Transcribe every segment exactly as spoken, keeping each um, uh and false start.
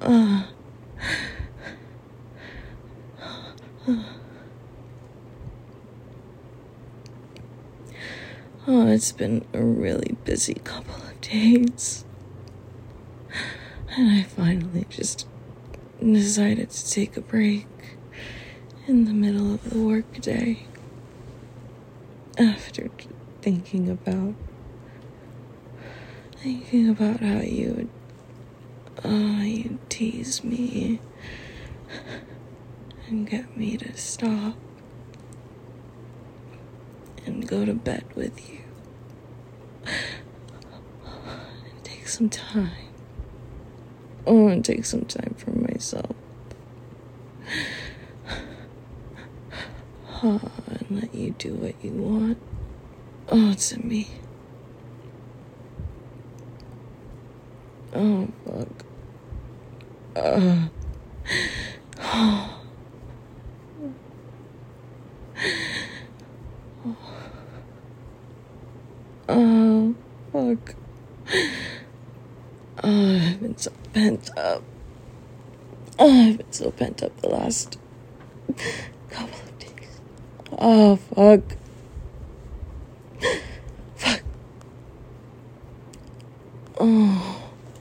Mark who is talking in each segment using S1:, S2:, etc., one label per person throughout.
S1: Uh, oh, it's been a really busy couple of days. And I finally just decided to take a break in the middle of the workday. After thinking about thinking about how you would oh, you tease me and get me to stop and go to bed with you and take some time. I want to take some time for myself. Oh, and let you do what you want. Oh, to me. Oh, fuck. Uh. Oh. Oh, fuck. Oh, I've been so pent up. Oh, I've been so pent up the last couple of days. Oh, fuck. Fuck. Oh.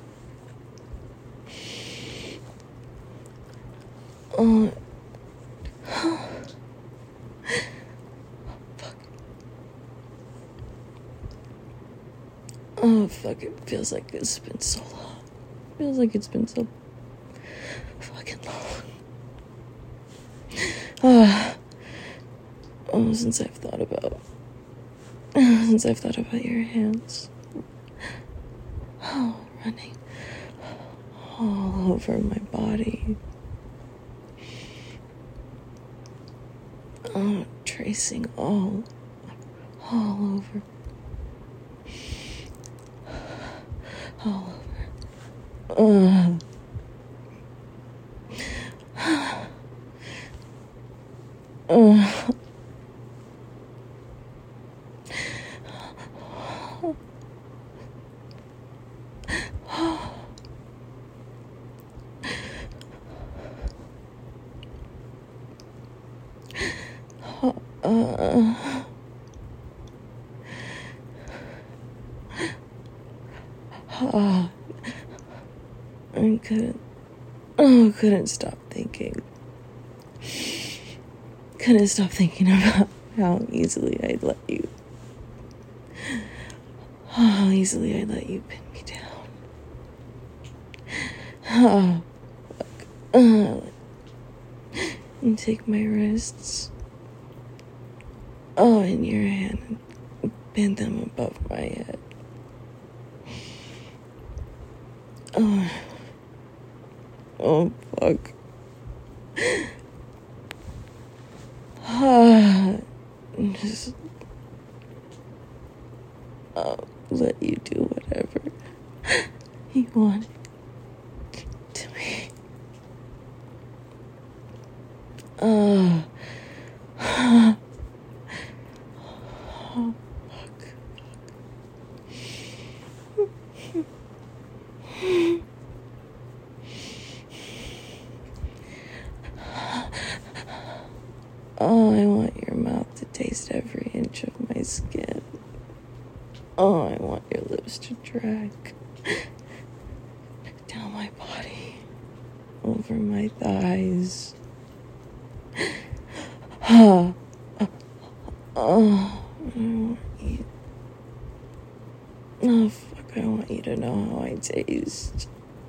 S1: Oh. Fuck. Oh, fuck. It feels like it's been so long. It feels like it's been so fucking long. Oh. Oh, since I've thought about, since I've thought about your hands, oh, running all over my body, oh, tracing all, all over, all over, uh. uh. Uh, uh, I couldn't, oh, couldn't stop thinking. Couldn't stop thinking about how easily I'd let you, how easily I'd let you pin me down. Oh, fuck. Uh, and take my wrists. Oh, in your hand and bend them above my head. Oh, oh, fuck. Ah, just, I'll let you do whatever you want to me. Ah. Uh, Oh, fuck. Oh, I want your mouth to taste every inch of my skin. Oh, I want your lips to drag down my body, over my thighs. Oh, oh. I want you. Oh, fuck, I want you to know how I taste.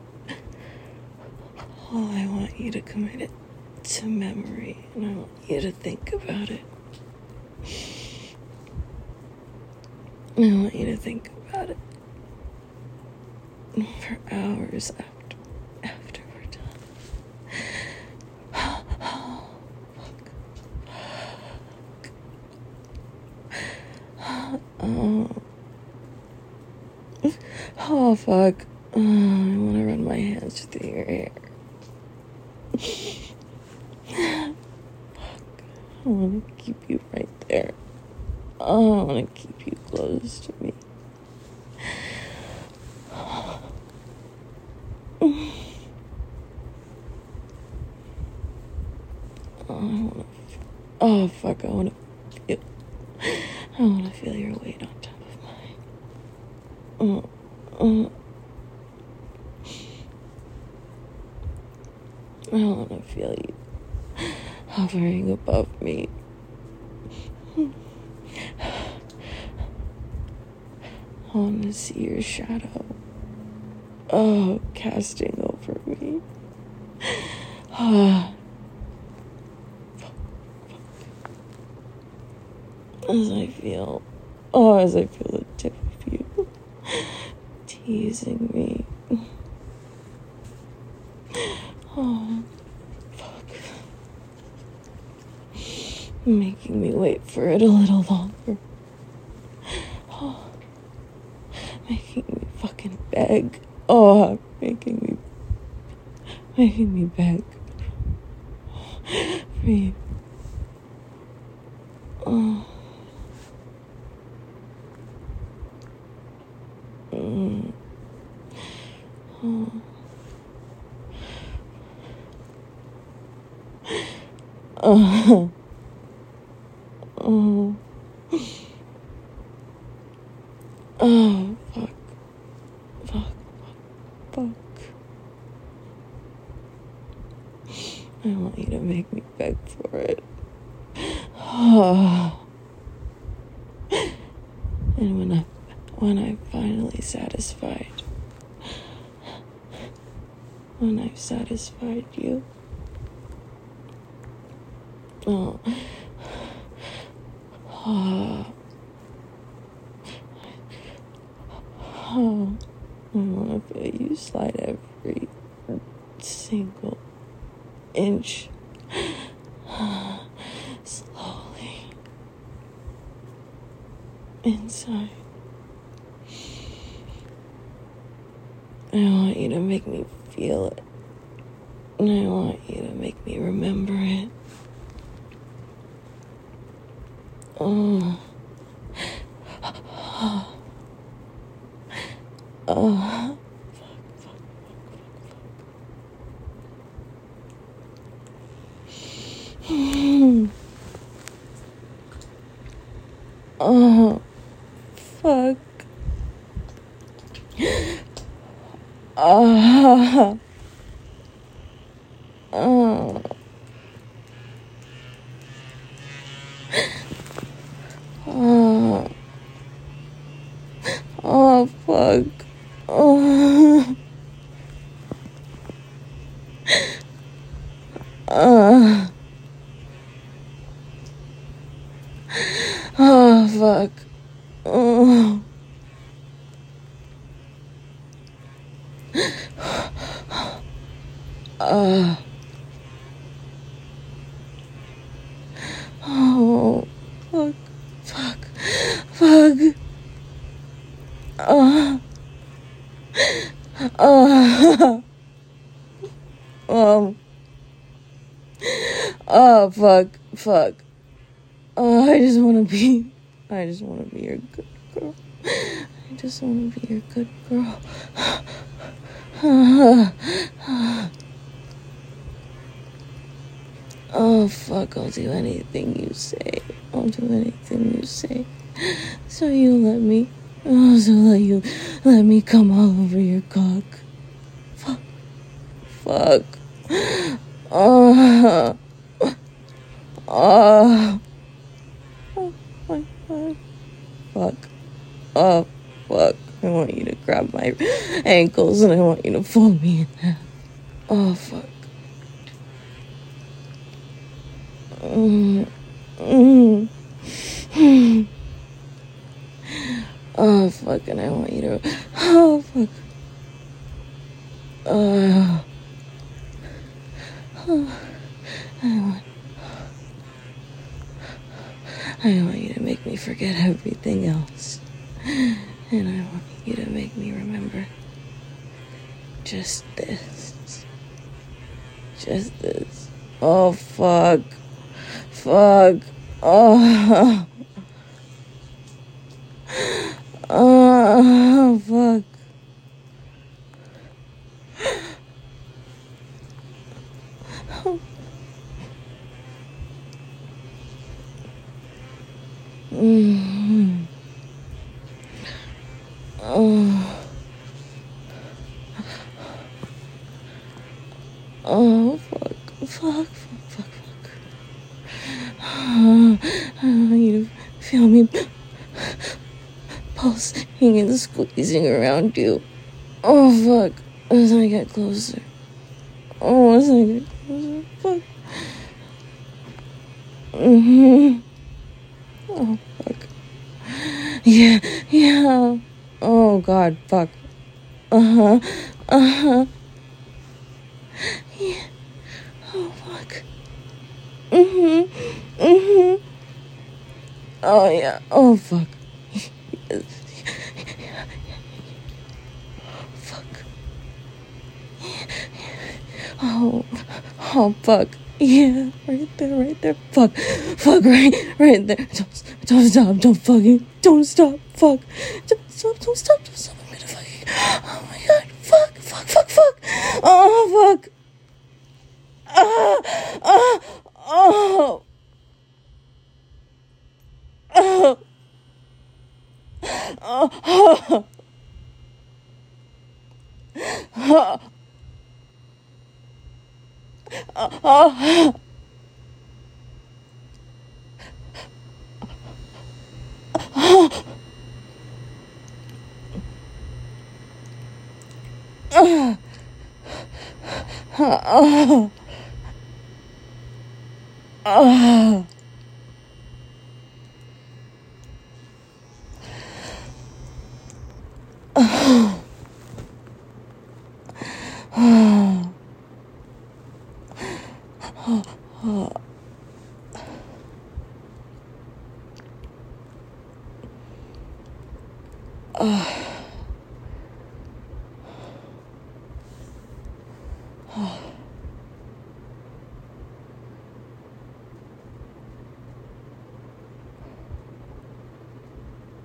S1: Oh, I want you to commit it to memory, and I want you to think about it. I want you to think about it for hours after, after we're done. Oh, fuck. Oh. Oh, fuck. Oh, I want to run my hands through your hair. Fuck. I want to keep you right there. Oh, I want to keep you close to me. Oh, fuck, I wanna feel, I wanna feel your weight on top of mine. Uh, uh. I wanna feel you hovering above me. I wanna see your shadow, oh, casting over me. Ah. As I feel, oh, as I feel the tip of you teasing me. Oh, fuck. Making me wait for it a little longer. Oh, making me fucking beg. Oh, making me, making me beg for you. Oh. Mm. Oh. Oh. Oh. Oh, fuck. Fuck, fuck, fuck. I want you to make me beg for it. Oh. And when I, when I'm finally satisfied, when I've satisfied you, oh, oh, oh, I want to feel you slide every single inch slowly inside. I want you to make me feel it. And I want you to make me remember it. Oh. Oh. Oh. Fuck, fuck, fuck, fuck, fuck. Oh. Fuck. Oh. Oh. Oh. Oh, fuck. Oh. Oh. Oh, fuck. Oh. Uh. Oh, fuck, fuck, fuck. Uh. Uh. Um. Oh, fuck, fuck. Oh, I just want to be, I just want to be your good girl. I just want to be your good girl. Oh, fuck, I'll do anything you say. I'll do anything you say. So you let me, oh, so let you, let me come all over your cock. Fuck. Fuck. Oh. Oh. Oh my God. Fuck. Oh, fuck. I want you to grab my ankles and I want you to fold me in half. Oh, fuck. Mm. Mm. Oh, fuck, and I want you to... Oh, fuck. Oh. Oh. I want... I want you to make me forget everything else. And I want you to make me remember just this. Just this. Oh, fuck. Fuck. Oh. Oh, fuck. Oh, fuck. Fuck, fuck, fuck, fuck. Uh, I need to feel me pulsing and squeezing around you. Oh, fuck. As I get closer. Oh, as I get closer. Fuck. Mm-hmm. Oh, fuck. Yeah, yeah. Oh, God, fuck. Uh-huh. Uh-huh. Yeah. Oh, fuck. Mm-hmm. Mm-hmm. Oh, yeah. Oh, fuck. Fuck. Oh. Oh, fuck. Yeah. Right there, right there. Fuck. Fuck, right, right there. Don't, don't stop. Don't fucking. Don't stop. Fuck. Don't stop. Don't stop. Don't stop. I'm gonna fucking. Oh, my God. Fuck. Fuck, fuck, fuck. Oh, fuck. Ah. Ah. Oh. Oh. Oh. Oh. Oh. Oh. Oh. Oh. Oh. Oh.